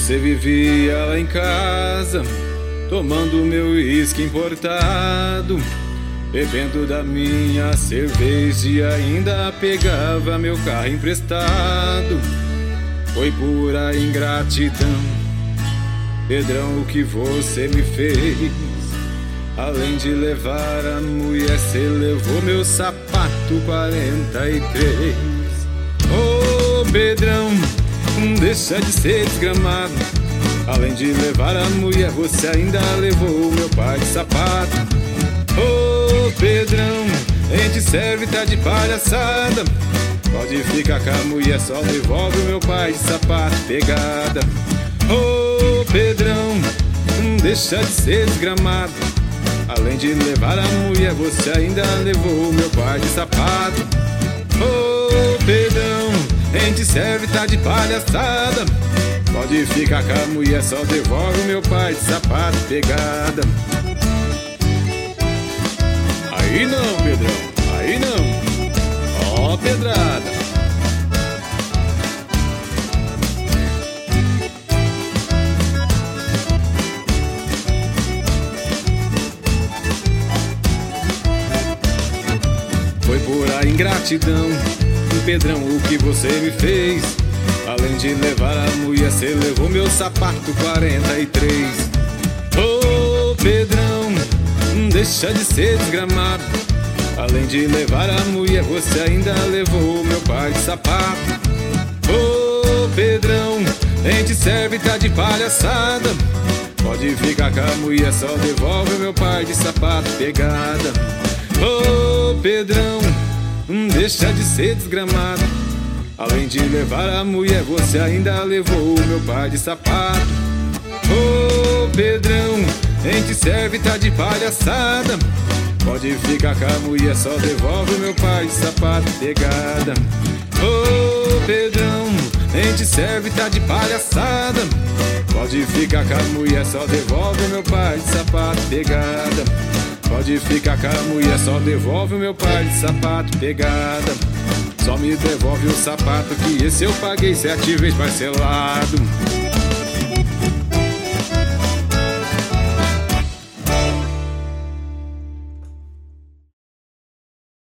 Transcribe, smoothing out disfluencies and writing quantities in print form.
Você vivia lá em casa, tomando meu uísque importado, bebendo da minha cerveja e ainda pegava meu carro emprestado. Foi pura ingratidão, Pedrão, o que você me fez. Além de levar a mulher, cê levou meu sapato 43. Ô Pedrão, deixa de ser desgramado. Além de levar a mulher, você ainda levou meu par de sapato. Ô Pedrão, gente serve, tá de palhaçada. Pode ficar com a mulher, só devolve o meu par de sapato. Pegada. Ô Pedrão, deixa de ser desgramado. Além de levar a mulher, você ainda levou meu par de sapato. Ô Pedrão, gente serve, tá de palhaçada. Pode ficar com a mulher, só devolve o meu par de sapato. Pegada. Aí não, Pedrão, aí não. Ó, pedrada. Foi pura ingratidão, Pedrão, o que você me fez. Além de levar a mulher, cê levou meu sapato 43. Ô Pedrão, deixa de ser desgramado. Além de levar a mulher, você ainda levou meu par de sapato. Ô Pedrão, gente serve, tá de palhaçada. Pode ficar com a mulher, só devolve meu par de sapato. Pegada. Ô Pedrão, deixa de ser desgramado. Além de levar a mulher, você ainda levou o meu par de sapato. Ô Pedrão, gente serve, tá de palhaçada. Pode ficar com a mulher, só devolve o meu par de sapato. Pegada. Ô Pedrão, gente serve, tá de palhaçada. Pode ficar com a mulher, só devolve o meu par de sapato. Pegada. Pode ficar com a mulher, só devolve o meu par de sapato. Pegada. Só me devolve o sapato, que esse eu paguei 7 vezes parcelado.